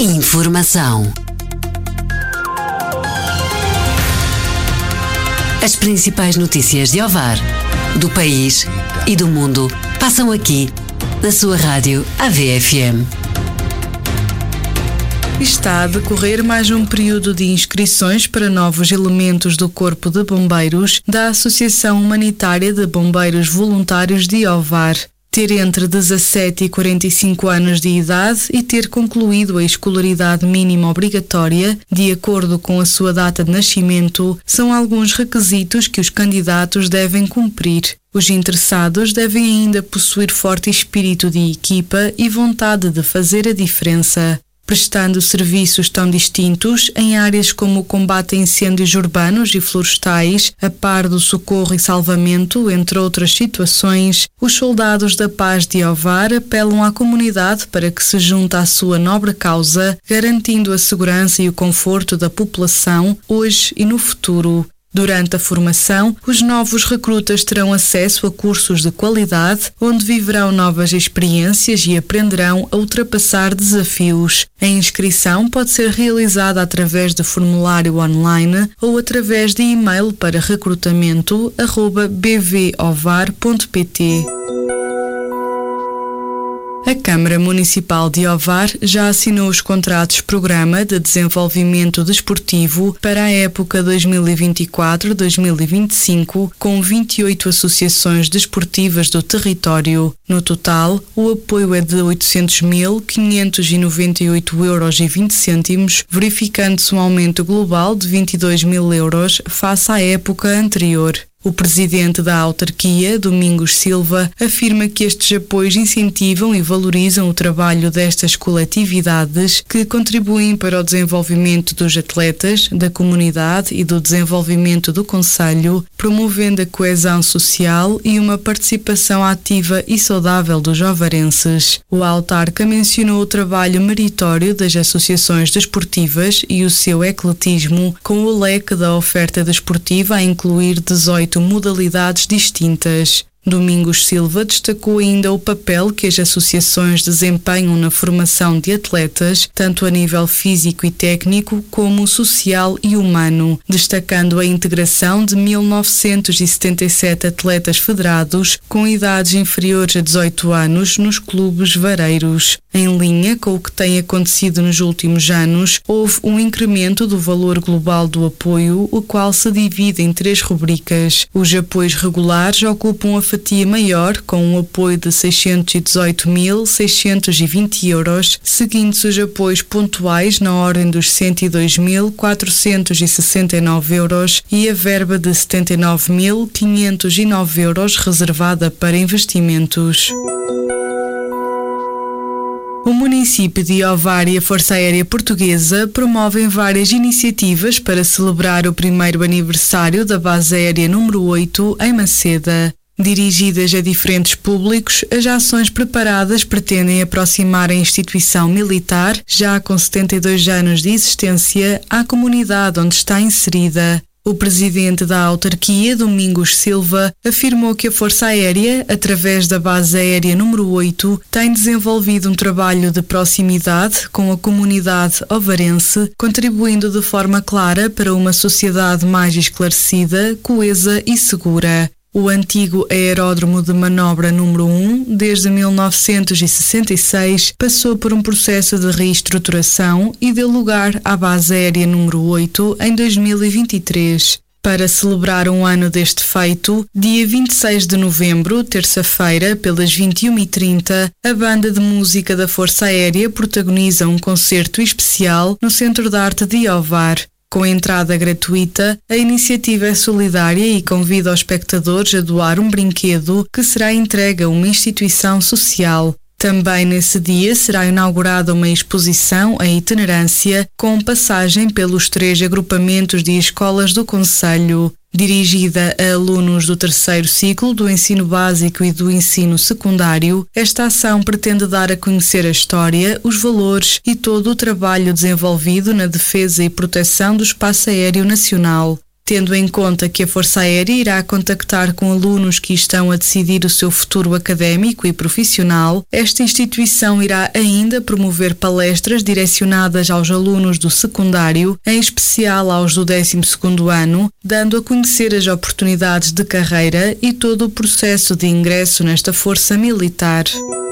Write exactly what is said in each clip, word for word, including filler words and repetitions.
Informação. As principais notícias de Ovar, do país e do mundo passam aqui, na sua rádio A V F M. Está a decorrer mais um período de inscrições para novos elementos do Corpo de Bombeiros da Associação Humanitária de Bombeiros Voluntários de Ovar. Ter entre dezassete e quarenta e cinco anos de idade e ter concluído a escolaridade mínima obrigatória, de acordo com a sua data de nascimento, são alguns requisitos que os candidatos devem cumprir. Os interessados devem ainda possuir forte espírito de equipa e vontade de fazer a diferença. Prestando serviços tão distintos em áreas como o combate a incêndios urbanos e florestais, a par do socorro e salvamento, entre outras situações, os soldados da paz de Ovar apelam à comunidade para que se junte à sua nobre causa, garantindo a segurança e o conforto da população, hoje e no futuro. Durante a formação, os novos recrutas terão acesso a cursos de qualidade, onde viverão novas experiências e aprenderão a ultrapassar desafios. A inscrição pode ser realizada através de formulário online ou através de e-mail para recrutamento arroba b v ovar ponto p t. A Câmara Municipal de Ovar já assinou os contratos Programa de Desenvolvimento Desportivo para a época dois mil e vinte e quatro a dois mil e vinte e cinco com vinte e oito associações desportivas do território. No total, o apoio é de oitocentos mil quinhentos e noventa e oito euros e vinte cêntimos, verificando-se um aumento global de vinte e dois mil euros face à época anterior. O presidente da autarquia, Domingos Silva, afirma que estes apoios incentivam e valorizam o trabalho destas coletividades que contribuem para o desenvolvimento dos atletas, da comunidade e do desenvolvimento do concelho, promovendo a coesão social e uma participação ativa e saudável dos ovarenses. O autarca mencionou o trabalho meritório das associações desportivas e o seu ecletismo, com o leque da oferta desportiva a incluir dezoito modalidades distintas. Domingos Silva destacou ainda o papel que as associações desempenham na formação de atletas, tanto a nível físico e técnico como social e humano, destacando a integração de mil novecentos e setenta e sete atletas federados com idades inferiores a dezoito anos nos clubes vareiros. Em linha com o que tem acontecido nos últimos anos, houve um incremento do valor global do apoio, o qual se divide em três rubricas. Os apoios regulares ocupam a fatia maior, com um apoio de seiscentos e dezoito mil seiscentos e vinte euros, seguindo-se os apoios pontuais na ordem dos cento e dois mil quatrocentos e sessenta e nove euros e a verba de setenta e nove mil quinhentos e nove euros reservada para investimentos. O município de Ovar e a Força Aérea Portuguesa promovem várias iniciativas para celebrar o primeiro aniversário da Base Aérea número oito em Maceda. Dirigidas a diferentes públicos, as ações preparadas pretendem aproximar a instituição militar, já com setenta e dois anos de existência, à comunidade onde está inserida. O presidente da autarquia, Domingos Silva, afirmou que a Força Aérea, através da Base Aérea número oito, tem desenvolvido um trabalho de proximidade com a comunidade ovarense, contribuindo de forma clara para uma sociedade mais esclarecida, coesa e segura. O antigo aeródromo de manobra número um, desde mil novecentos e sessenta e seis, passou por um processo de reestruturação e deu lugar à Base Aérea número oito em dois mil e vinte e três. Para celebrar um ano deste feito, dia vinte e seis de novembro, terça-feira, pelas vinte e uma e trinta, a Banda de Música da Força Aérea protagoniza um concerto especial no Centro de Arte de Ovar. Com entrada gratuita, a iniciativa é solidária e convida os espectadores a doar um brinquedo que será entregue a uma instituição social. Também nesse dia será inaugurada uma exposição em itinerância com passagem pelos três agrupamentos de escolas do concelho. Dirigida a alunos do terceiro ciclo do ensino básico e do ensino secundário, esta ação pretende dar a conhecer a história, os valores e todo o trabalho desenvolvido na defesa e proteção do espaço aéreo nacional. Tendo em conta que a Força Aérea irá contactar com alunos que estão a decidir o seu futuro académico e profissional, esta instituição irá ainda promover palestras direcionadas aos alunos do secundário, em especial aos do décimo segundo ano, dando a conhecer as oportunidades de carreira e todo o processo de ingresso nesta força militar.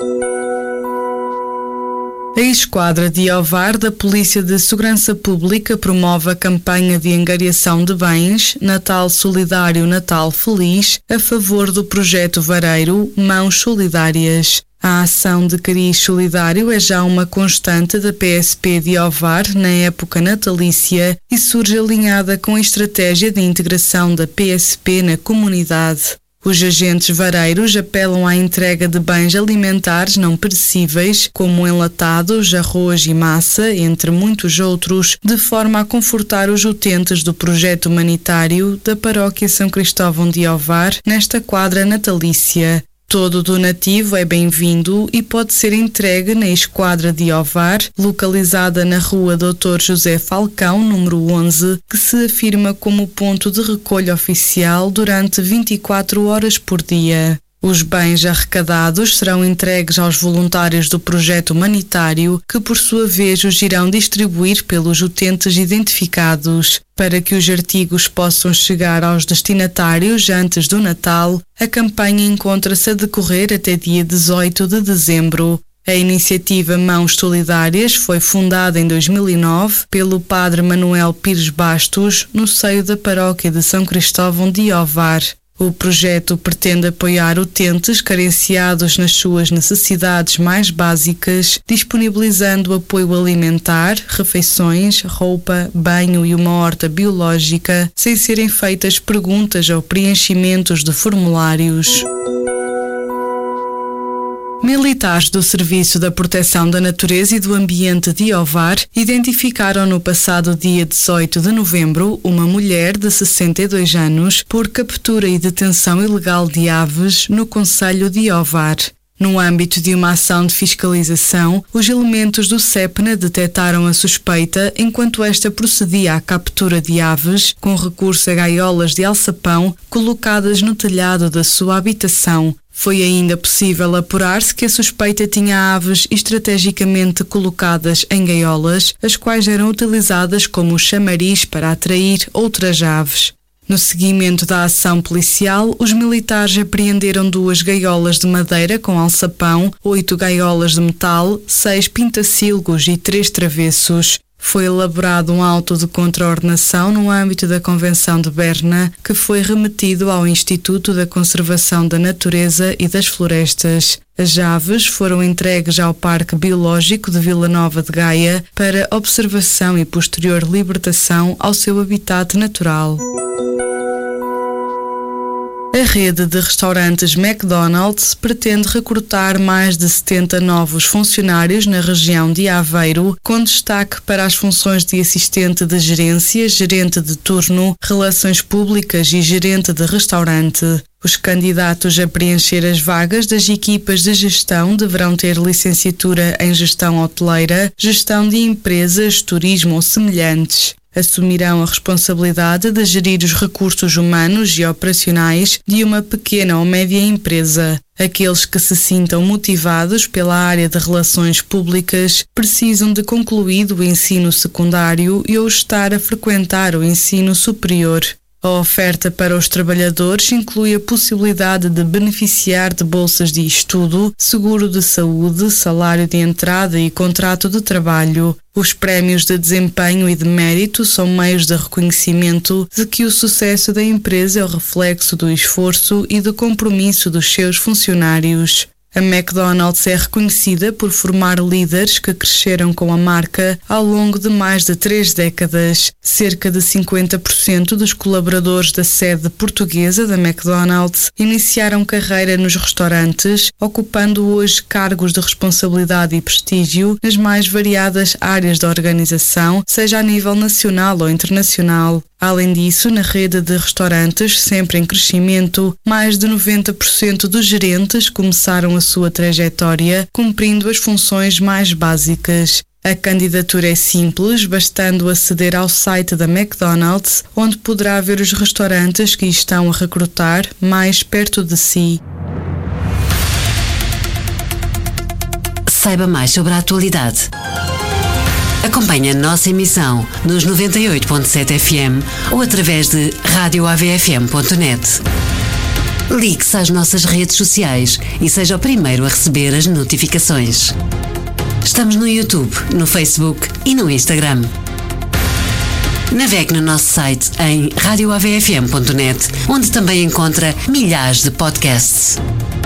A Esquadra de Ovar da Polícia de Segurança Pública promove a campanha de angariação de bens Natal Solidário Natal Feliz a favor do projeto Vareiro Mãos Solidárias. A ação de cariz solidário é já uma constante da P S P de Ovar na época natalícia e surge alinhada com a estratégia de integração da P S P na comunidade. Os agentes vareiros apelam à entrega de bens alimentares não perecíveis, como enlatados, arroz e massa, entre muitos outros, de forma a confortar os utentes do projeto humanitário da Paróquia São Cristóvão de Ovar nesta quadra natalícia. Todo donativo é bem-vindo e pode ser entregue na Esquadra de Ovar, localizada na rua doutor José Falcão, número onze, que se afirma como ponto de recolha oficial durante vinte e quatro horas por dia. Os bens arrecadados serão entregues aos voluntários do projeto humanitário, que por sua vez os irão distribuir pelos utentes identificados. Para que os artigos possam chegar aos destinatários antes do Natal, a campanha encontra-se a decorrer até dia dezoito de dezembro. A iniciativa Mãos Solidárias foi fundada em dois mil e nove pelo padre Manuel Pires Bastos, no seio da Paróquia de São Cristóvão de Ovar. O projeto pretende apoiar utentes carenciados nas suas necessidades mais básicas, disponibilizando apoio alimentar, refeições, roupa, banho e uma horta biológica, sem serem feitas perguntas ou preenchimentos de formulários. Militares do Serviço da Proteção da Natureza e do Ambiente de Ovar identificaram no passado dia dezoito de novembro uma mulher de sessenta e dois anos por captura e detenção ilegal de aves no concelho de Ovar. No âmbito de uma ação de fiscalização, os elementos do SEPNA detetaram a suspeita enquanto esta procedia à captura de aves com recurso a gaiolas de alçapão colocadas no telhado da sua habitação. Foi ainda possível apurar-se que a suspeita tinha aves estrategicamente colocadas em gaiolas, as quais eram utilizadas como chamariz para atrair outras aves. No seguimento da ação policial, os militares apreenderam duas gaiolas de madeira com alçapão, oito gaiolas de metal, seis pintacilgos e três travessos. Foi elaborado um auto de contraordenação no âmbito da Convenção de Berna, que foi remetido ao Instituto da Conservação da Natureza e das Florestas. As aves foram entregues ao Parque Biológico de Vila Nova de Gaia para observação e posterior libertação ao seu habitat natural. A rede de restaurantes McDonald's pretende recrutar mais de setenta novos funcionários na região de Aveiro, com destaque para as funções de assistente de gerência, gerente de turno, relações públicas e gerente de restaurante. Os candidatos a preencher as vagas das equipas de gestão deverão ter licenciatura em gestão hoteleira, gestão de empresas, turismo ou semelhantes. Assumirão a responsabilidade de gerir os recursos humanos e operacionais de uma pequena ou média empresa. Aqueles que se sintam motivados pela área de relações públicas precisam de concluído o ensino secundário e ou estar a frequentar o ensino superior. A oferta para os trabalhadores inclui a possibilidade de beneficiar de bolsas de estudo, seguro de saúde, salário de entrada e contrato de trabalho. Os prémios de desempenho e de mérito são meios de reconhecimento de que o sucesso da empresa é o reflexo do esforço e do compromisso dos seus funcionários. A McDonald's é reconhecida por formar líderes que cresceram com a marca ao longo de mais de três décadas. Cerca de cinquenta por cento dos colaboradores da sede portuguesa da McDonald's iniciaram carreira nos restaurantes, ocupando hoje cargos de responsabilidade e prestígio nas mais variadas áreas da organização, seja a nível nacional ou internacional. Além disso, na rede de restaurantes, sempre em crescimento, mais de noventa por cento dos gerentes começaram a sua trajetória cumprindo as funções mais básicas. A candidatura é simples, bastando aceder ao site da McDonald's, onde poderá ver os restaurantes que estão a recrutar mais perto de si. Saiba mais sobre a atualidade. Acompanhe a nossa emissão nos noventa e oito ponto sete F M ou através de rádio A V F M ponto net. Ligue-se às nossas redes sociais e seja o primeiro a receber as notificações. Estamos no YouTube, no Facebook e no Instagram. Navegue no nosso site em rádio A V F M ponto net, onde também encontra milhares de podcasts.